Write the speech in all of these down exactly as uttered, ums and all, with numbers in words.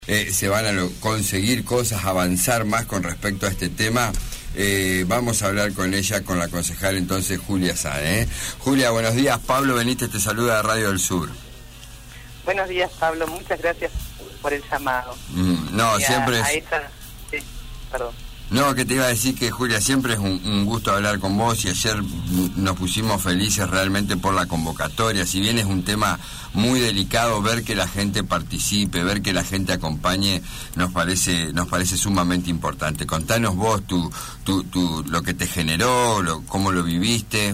Eh, se van a lo, conseguir cosas, avanzar más con respecto a este tema. Eh, vamos a hablar con ella, con la concejal entonces Julia Sáenz. ¿eh? Julia, buenos días. Pablo Benítez te saluda de Radio del Sur. Buenos días, Pablo. Muchas gracias por el llamado. Mm, no, y siempre a, es... a esa... sí, perdón. No, que te iba a decir que, Julia, siempre es un, un gusto hablar con vos y ayer nos pusimos felices realmente por la convocatoria. Si bien es un tema muy delicado, ver que la gente participe, ver que la gente acompañe, nos parece nos parece sumamente importante. Contanos vos tu, tu, tu, lo que te generó, lo, cómo lo viviste.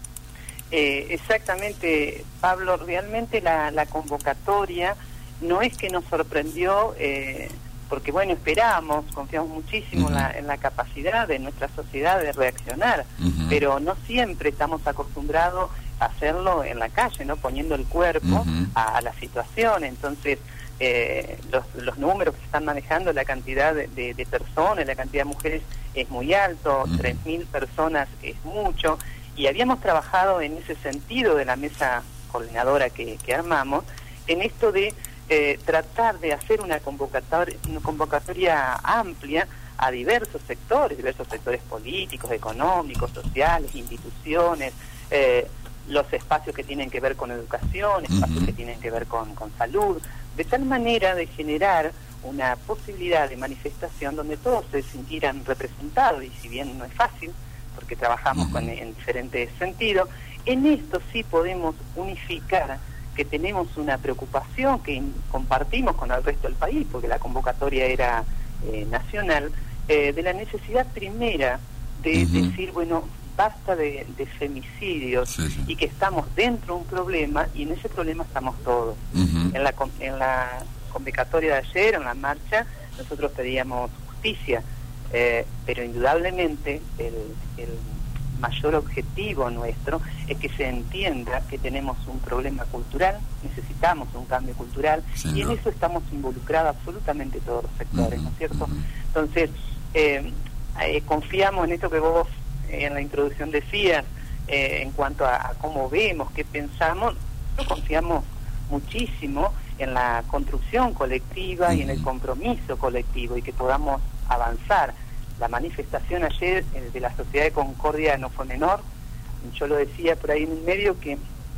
Eh, exactamente, Pablo, realmente la, la convocatoria no es que nos sorprendió... Eh, porque bueno, esperamos, confiamos muchísimo uh-huh. en, la, en la capacidad de nuestra sociedad de reaccionar, uh-huh. pero no siempre estamos acostumbrados a hacerlo en la calle, ¿no? Poniendo el cuerpo uh-huh. a, a la situación. Entonces, eh, los, los números que se están manejando, la cantidad de, de, de personas, la cantidad de mujeres es muy alto, uh-huh. tres mil personas es mucho, y habíamos trabajado en ese sentido de la mesa coordinadora que, que armamos, en esto de Eh, tratar de hacer una convocatoria, una convocatoria amplia a diversos sectores, diversos sectores políticos, económicos, sociales, instituciones, eh, los espacios que tienen que ver con educación, espacios uh-huh. que tienen que ver con, con salud, de tal manera de generar una posibilidad de manifestación donde todos se sintieran representados, y si bien no es fácil, porque trabajamos uh-huh. con, en diferentes sentidos, en esto sí podemos unificar que tenemos una preocupación que in, compartimos con el resto del país, porque la convocatoria era eh, nacional, eh, de la necesidad primera de uh-huh. decir, bueno, basta de, de femicidios, sí, sí. y que estamos dentro de un problema, y en ese problema estamos todos. Uh-huh. En la en la convocatoria de ayer, en la marcha, nosotros pedíamos justicia, eh, pero indudablemente el, el mayor objetivo nuestro es que se entienda que tenemos un problema cultural, necesitamos un cambio cultural, sí, y en no. eso estamos involucrados absolutamente todos los sectores, uh-huh, ¿no es cierto? Uh-huh. Entonces, eh, eh, confiamos en esto que vos eh, en la introducción decías, eh, en cuanto a, a cómo vemos, qué pensamos, nosotros confiamos muchísimo en la construcción colectiva uh-huh. y en el compromiso colectivo, y que podamos avanzar. La manifestación ayer eh, de la Sociedad de Concordia no fue menor. Yo lo decía por ahí en el medio que,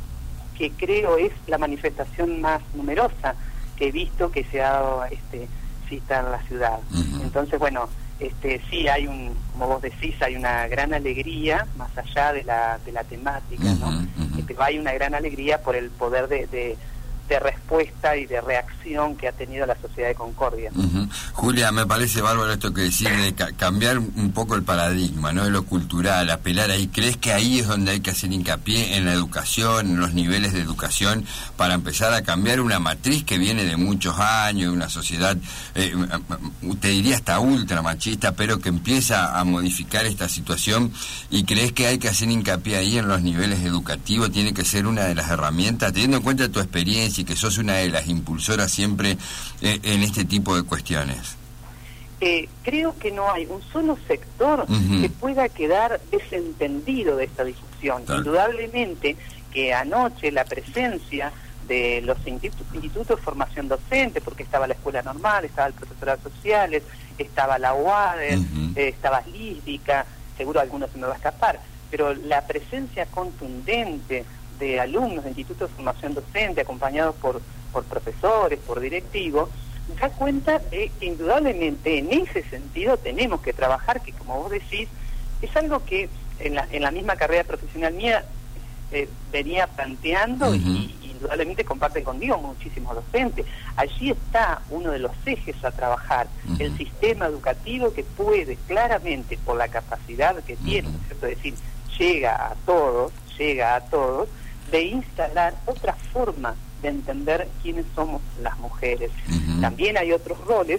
que creo es la manifestación más numerosa que he visto que se ha dado este, cita en la ciudad. Uh-huh. Entonces, bueno, este, sí hay un, como vos decís, hay una gran alegría, más allá de la, de la temática, uh-huh, ¿no? Uh-huh. Este, hay una gran alegría por el poder de... de de respuesta y de reacción que ha tenido la Sociedad de Concordia. Uh-huh. Julia, me parece bárbaro esto que decís de ca- cambiar un poco el paradigma, ¿no? De lo cultural, apelar ahí. ¿Crees que ahí es donde hay que hacer hincapié en la educación, en los niveles de educación, para empezar a cambiar una matriz que viene de muchos años, de una sociedad, eh, te diría hasta ultra machista, pero que empieza a modificar esta situación? ¿Y crees que hay que hacer hincapié ahí en los niveles educativos? ¿Tiene que ser una de las herramientas, teniendo en cuenta tu experiencia y que sos una de las impulsoras siempre eh, en este tipo de cuestiones? Eh, creo que no hay un solo sector uh-huh. que pueda quedar desentendido de esta discusión. Tal. Indudablemente que anoche la presencia de los institutos, institutos de formación docente, porque estaba la escuela normal, estaba el profesorado sociales, estaba la U A D E R, uh-huh. eh, estaba Lísdica, seguro algunos se me va a escapar, pero la presencia contundente de alumnos de institutos de formación docente, acompañados por, por profesores, por directivos, da cuenta de que indudablemente en ese sentido tenemos que trabajar, que como vos decís, es algo que en la, en la misma carrera profesional mía eh, venía planteando, uh-huh. y, y indudablemente comparten conmigo muchísimos docentes. Allí está uno de los ejes a trabajar, uh-huh. el sistema educativo que puede claramente, por la capacidad que tiene, uh-huh. ¿cierto? Es decir, llega a todos, llega a todos, de instalar otra forma de entender quiénes somos las mujeres. Uh-huh. También hay otros roles.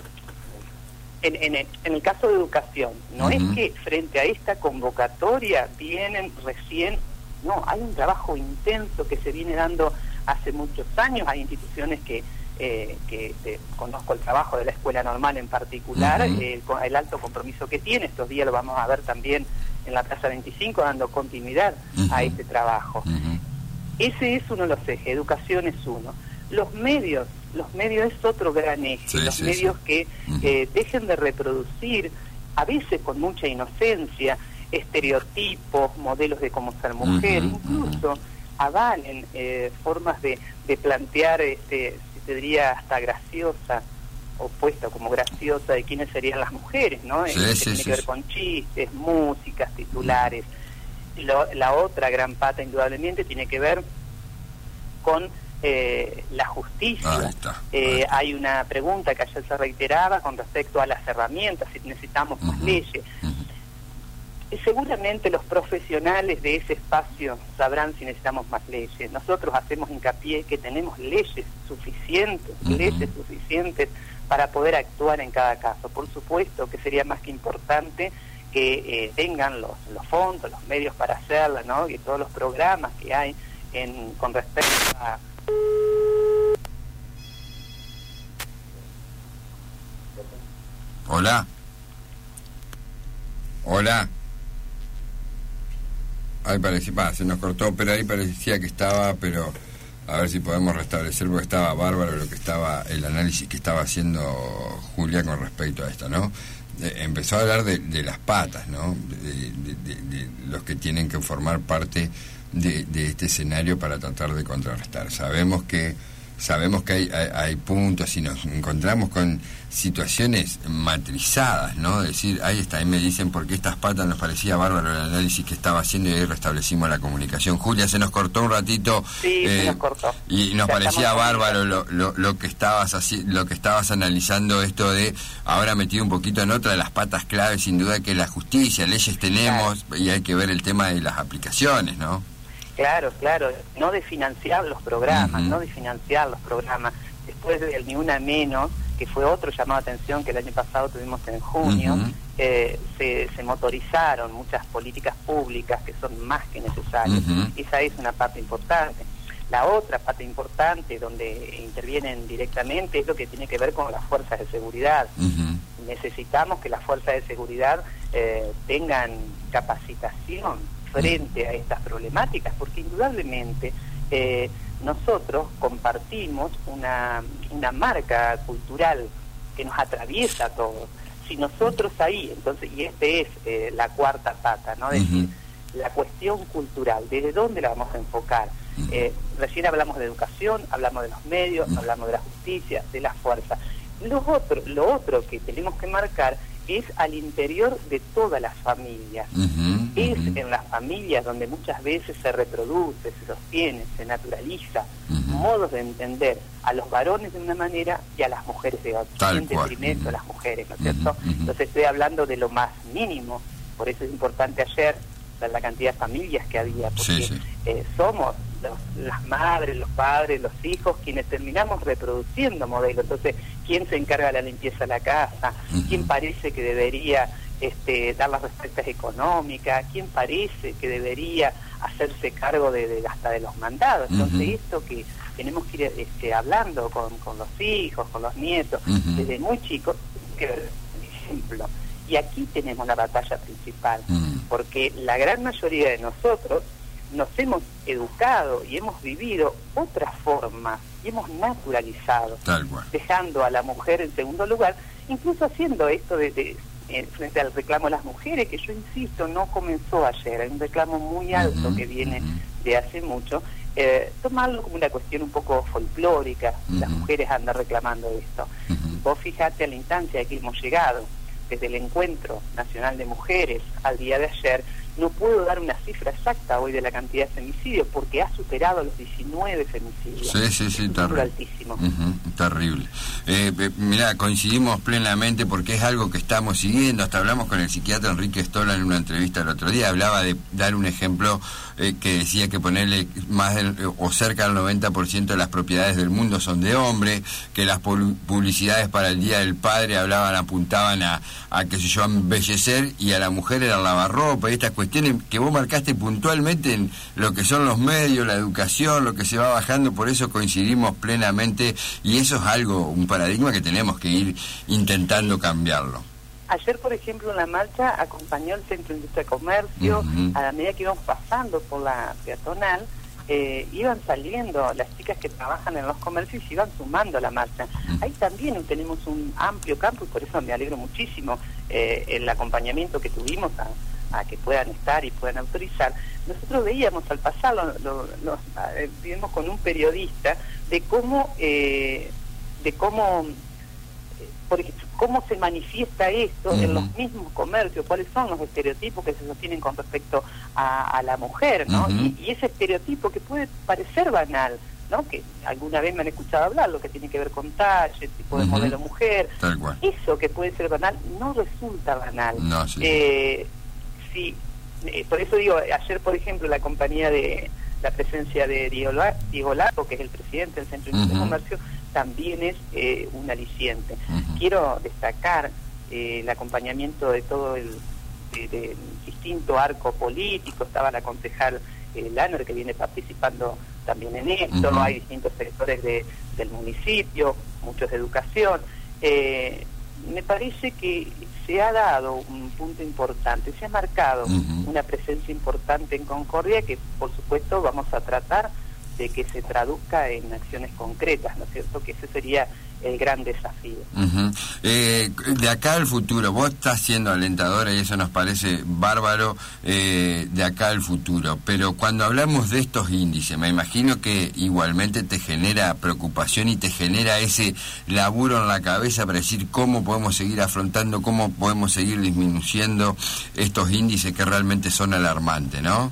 En, en, el, en el caso de educación, no uh-huh. es que frente a esta convocatoria vienen recién, no, hay un trabajo intenso que se viene dando hace muchos años. Hay instituciones que, eh, que eh, conozco el trabajo de la escuela normal en particular, uh-huh. eh, con el alto compromiso que tiene. Estos días lo vamos a ver también en la Plaza veinticinco, dando continuidad uh-huh. a este trabajo. Uh-huh. Ese es uno de los ejes, educación es uno. Los medios, los medios es otro gran eje, sí, los sí, medios sí. que Uh-huh. eh, dejen de reproducir, a veces con mucha inocencia, estereotipos, modelos de cómo ser mujer, Uh-huh, incluso uh-huh. avalen eh, formas de, de plantear, este, si te diría hasta graciosa, o puesta como graciosa, de quiénes serían las mujeres, ¿no? Sí, Eh, que sí, tiene sí, que ver sí. con chistes, músicas, titulares. Lo, la otra gran pata, indudablemente, tiene que ver con eh, la justicia. Ahí está, ahí Eh, está. hay una pregunta que ayer se reiteraba con respecto a las herramientas, si necesitamos más Uh-huh. leyes. Uh-huh. Y seguramente los profesionales de ese espacio sabrán si necesitamos más leyes. Nosotros hacemos hincapié que tenemos leyes suficientes, Uh-huh. leyes suficientes para poder actuar en cada caso. Por supuesto que sería más que importante que eh, tengan los, los fondos, los medios para hacerla, ¿no? Y todos los programas que hay en, con respecto a... Hola. Hola. Ahí parecía, bah, se nos cortó, pero ahí parecía que estaba, pero a ver si podemos restablecer, porque estaba bárbaro lo que estaba, el análisis que estaba haciendo Julia con respecto a esto, ¿no? Eh, empezó a hablar de, de las patas, ¿no? De, de, de, de los que tienen que formar parte de, de este escenario para tratar de contrarrestar. Sabemos que sabemos que hay, hay, hay puntos y nos encontramos con situaciones matrizadas, ¿no? Es decir, ahí está, ahí me dicen por qué estas patas nos parecía bárbaro el análisis que estaba haciendo y ahí restablecimos la comunicación. Julia, se nos cortó un ratito. Sí, eh, se nos cortó. Y nos Ya parecía estamos bárbaro lo, lo, lo que estabas así, lo que estabas analizando, esto de ahora metido un poquito en otra de las patas claves, sin duda, que es la justicia. Leyes tenemos, claro, y hay que ver el tema de las aplicaciones, ¿no? Claro, claro, no de financiar los programas, Uh-huh. no de financiar los programas. Después del Ni Una Menos, que fue otro llamado de atención que el año pasado tuvimos en junio, Uh-huh. eh, se, se motorizaron muchas políticas públicas que son más que necesarias. Uh-huh. Esa es una parte importante. La otra parte importante donde intervienen directamente es lo que tiene que ver con las fuerzas de seguridad. Uh-huh. Necesitamos que las fuerzas de seguridad eh, tengan capacitación frente a estas problemáticas, porque indudablemente eh, nosotros compartimos una, una marca cultural que nos atraviesa a todos. Si nosotros ahí, entonces, y este es eh, la cuarta pata, ¿no? Es decir, uh-huh. la cuestión cultural, ¿desde dónde la vamos a enfocar? Uh-huh. Eh, recién hablamos de educación, hablamos de los medios, uh-huh. hablamos de la justicia, de la fuerza. Lo otro, lo otro que tenemos que marcar es al interior de todas las familias. Uh-huh, es uh-huh. en las familias donde muchas veces se reproduce, se sostiene, se naturaliza uh-huh. modos de entender a los varones de una manera y a las mujeres de otra. En detrimento uh-huh. a las mujeres, ¿no es cierto? Uh-huh. Entonces estoy hablando de lo más mínimo, por eso es importante ayer ver la cantidad de familias que había, porque sí, sí. Eh, somos los, las madres, los padres, los hijos quienes terminamos reproduciendo modelos. Entonces, ¿quién se encarga de la limpieza de la casa? Uh-huh. ¿Quién parece que debería este, dar las respuestas económicas? ¿Quién parece que debería hacerse cargo de, de hasta de los mandados? Entonces, uh-huh. esto que tenemos que ir este, hablando con, con los hijos, con los nietos, uh-huh. desde muy chicos, que ver ejemplo. Y aquí tenemos la batalla principal, uh-huh. porque la gran mayoría de nosotros nos hemos educado y hemos vivido otra forma y hemos naturalizado, dejando a la mujer en segundo lugar, incluso haciendo esto de, de eh, frente al reclamo de las mujeres, que yo insisto, no comenzó ayer, hay un reclamo muy alto uh-huh. que viene uh-huh. de hace mucho, eh, tomarlo como una cuestión un poco folclórica, uh-huh. las mujeres andan reclamando esto. Uh-huh. Vos fijate a la instancia a que hemos llegado, desde el Encuentro Nacional de Mujeres al día de ayer, no puedo dar una cifra exacta hoy de la cantidad de femicidios porque ha superado los diecinueve femicidios. Sí, sí, sí, es un número altísimo. Uh-huh, terrible. Eh, eh, mirá, coincidimos plenamente porque es algo que estamos siguiendo. Hasta hablamos con el psiquiatra Enrique Stola en una entrevista el otro día. Hablaba de dar un ejemplo eh, que decía que ponerle más del, o cerca del noventa por ciento de las propiedades del mundo son de hombre, que las publicidades para el Día del Padre hablaban, apuntaban a, a qué sé yo, a embellecer, y a la mujer era el lavarropa, y estas cuestiones que vos marcaste puntualmente en lo que son los medios, la educación, lo que se va bajando. Por eso coincidimos plenamente, y eso es algo, un paradigma que tenemos que ir intentando cambiarlo. Ayer, por ejemplo, en la marcha acompañó el Centro de Industria y Comercio, uh-huh. a la medida que íbamos pasando por la peatonal, eh, iban saliendo las chicas que trabajan en los comercios y iban sumando a la marcha. Ahí también tenemos un amplio campo y por eso me alegro muchísimo eh, el acompañamiento que tuvimos a, a que puedan estar y puedan autorizar. Nosotros veíamos al pasar, lo, lo, lo, eh, vimos con un periodista de cómo, eh, de cómo, eh, por ejemplo, cómo se manifiesta esto uh-huh. en los mismos comercios, cuáles son los estereotipos que se sostienen con respecto a, a la mujer, ¿no? Uh-huh. y, y ese estereotipo que puede parecer banal, ¿no? Que alguna vez me han escuchado hablar, lo que tiene que ver con talle, tipo de uh-huh. modelo mujer, tal cual. Eso que puede ser banal no resulta banal. No, sí. Eh, sí, eh, por eso digo, ayer por ejemplo la compañía de la presencia de Diego, Diego Lago, que es el presidente del Centro uh-huh. de Comercio, también es eh, un aliciente. Uh-huh. Quiero destacar eh, el acompañamiento de todo el de, de distinto arco político. Estaba la concejal eh, Lanner, que viene participando también en esto. Uh-huh. Hay distintos sectores de, del municipio, muchos de educación. Eh, me parece que se ha dado un punto importante, se ha marcado uh-huh. una presencia importante en Concordia que por supuesto vamos a tratar de que se traduzca en acciones concretas, ¿no es cierto? Que ese sería el gran desafío. Uh-huh. Eh, de acá al futuro, vos estás siendo alentadora y eso nos parece bárbaro, eh, de acá al futuro, pero cuando hablamos de estos índices, me imagino que igualmente te genera preocupación y te genera ese laburo en la cabeza para decir cómo podemos seguir afrontando, cómo podemos seguir disminuyendo estos índices que realmente son alarmantes, ¿no?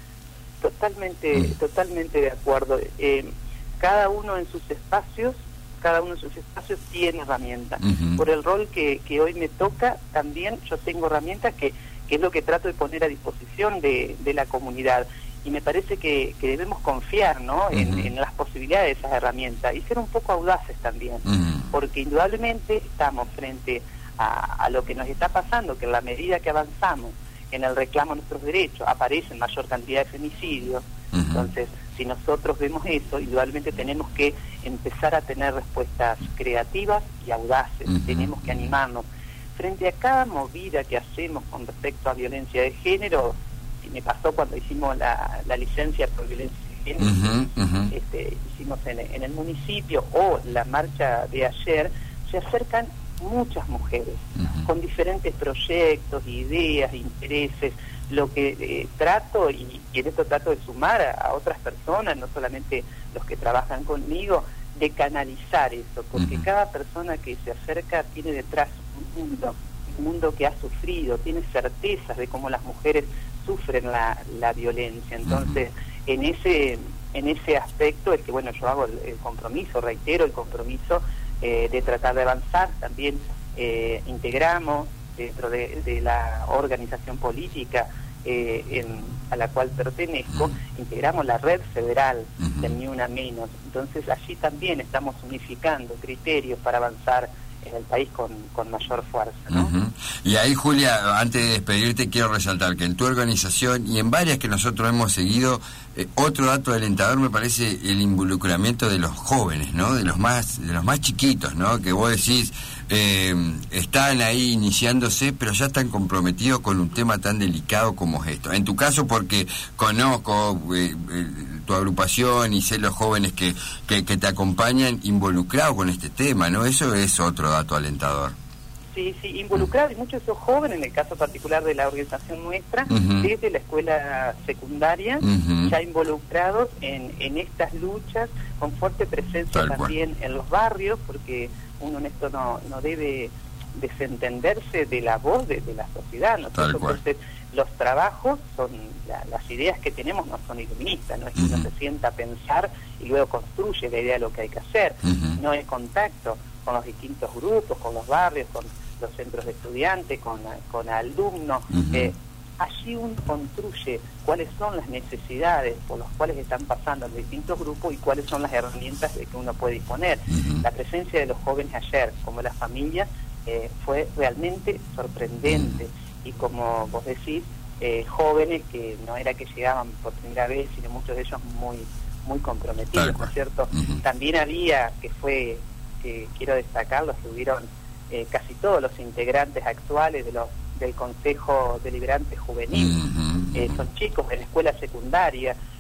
Totalmente, mm. totalmente de acuerdo. Eh, cada uno en sus espacios, cada uno en sus espacios tiene herramientas. Uh-huh. Por el rol que, que hoy me toca, también yo tengo herramientas que, que es lo que trato de poner a disposición de, de la comunidad. Y me parece que, que debemos confiar, ¿no? Uh-huh. en, en las posibilidades de esas herramientas y ser un poco audaces también. Uh-huh. Porque indudablemente estamos frente a, a lo que nos está pasando, que en la medida que avanzamos en el reclamo de nuestros derechos aparecen mayor cantidad de femicidios. Uh-huh. Entonces, si nosotros vemos eso, indudablemente tenemos que empezar a tener respuestas creativas y audaces. Uh-huh. Tenemos que animarnos. Frente a cada movida que hacemos con respecto a violencia de género, y me pasó cuando hicimos la, la licencia por violencia de género, uh-huh. Uh-huh. Este, hicimos en, en el municipio, o la marcha de ayer, se acercan muchas mujeres, uh-huh. con diferentes proyectos, ideas, intereses. Lo que eh, trato, y, y en esto trato de sumar a, a otras personas, no solamente los que trabajan conmigo, de canalizar eso, porque uh-huh. cada persona que se acerca tiene detrás un mundo, un mundo que ha sufrido, tiene certezas de cómo las mujeres sufren la, la violencia. Entonces, uh-huh. en ese en ese aspecto es que, bueno, yo hago el, el compromiso, reitero el compromiso eh, de tratar de avanzar. También eh, integramos dentro de, de la organización política eh, en, a la cual pertenezco, integramos la red federal uh-huh. del Ni Una Menos. Entonces allí también estamos unificando criterios para avanzar en el país con, con mayor fuerza, ¿no? Uh-huh. Y ahí, Julia, antes de despedirte, quiero resaltar que en tu organización y en varias que nosotros hemos seguido, eh, otro dato alentador me parece el involucramiento de los jóvenes, ¿no? De los más, de los más chiquitos, ¿no? Que vos decís, eh, están ahí iniciándose, pero ya están comprometidos con un tema tan delicado como es esto. En tu caso, porque conozco eh, eh, tu agrupación y sé los jóvenes que, que, que te acompañan involucrados con este tema, ¿no? Eso es otro dato alentador. Sí, sí, involucrados, y muchos de esos jóvenes, en el caso particular de la organización nuestra, uh-huh. desde la escuela secundaria, uh-huh. ya involucrados en, en estas luchas, con fuerte presencia Tal también cual. En los barrios, porque uno en esto no, no debe desentenderse de la voz de, de la sociedad, ¿no? Entonces, los trabajos son, la, las ideas que tenemos no son iluministas, no es que uh-huh. uno se sienta a pensar y luego construye la idea de lo que hay que hacer, uh-huh. no es contacto con los distintos grupos, con los barrios, con los centros de estudiantes, con, con alumnos. Uh-huh. Eh, allí uno construye cuáles son las necesidades por las cuales están pasando los distintos grupos y cuáles son las herramientas de que uno puede disponer. Uh-huh. La presencia de los jóvenes ayer, como las familias, eh, fue realmente sorprendente. Uh-huh. Y como vos decís, eh, jóvenes que no era que llegaban por primera vez, sino muchos de ellos muy, muy comprometidos, ¿no es cierto? Uh-huh. También había, que fue... que quiero destacarlo, estuvieron eh, casi todos los integrantes actuales de los del Consejo Deliberante Juvenil, uh-huh. eh, son chicos de la escuela secundaria,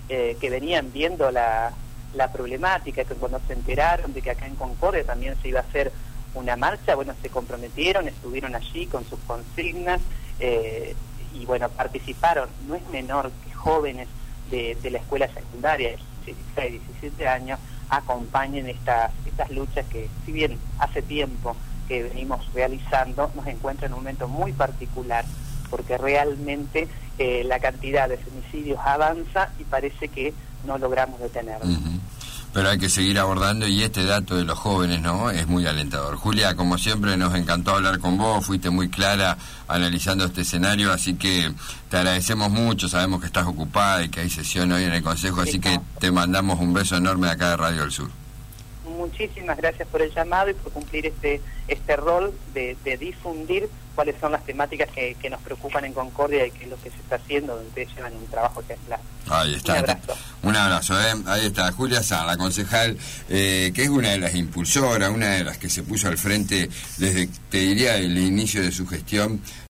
eh, que venían viendo la, la problemática, que cuando se enteraron de que acá en Concordia también se iba a hacer una marcha, bueno, se comprometieron, estuvieron allí con sus consignas, eh, y bueno, participaron. No es menor que jóvenes de, de la escuela secundaria, de dieciséis, diecisiete años, acompañen estas, estas luchas que, si bien hace tiempo que venimos realizando, nos encuentra en un momento muy particular, porque realmente eh, la cantidad de femicidios avanza y parece que no logramos detenerlo. Uh-huh. Pero hay que seguir abordando, y este dato de los jóvenes, ¿no?, es muy alentador. Julia, como siempre, nos encantó hablar con vos, fuiste muy clara analizando este escenario, así que te agradecemos mucho, sabemos que estás ocupada y que hay sesión hoy en el Consejo, así que te mandamos un beso enorme de acá de Radio del Sur. Muchísimas gracias por el llamado y por cumplir este este rol de, de difundir cuáles son las temáticas que, que nos preocupan en Concordia y qué es lo que se está haciendo, donde ustedes llevan un trabajo ejemplar. Ahí está. Un abrazo. Un abrazo, ¿eh? Ahí está Julia Sanz, la concejal, eh, que es una de las impulsoras, una de las que se puso al frente desde, te diría, el inicio de su gestión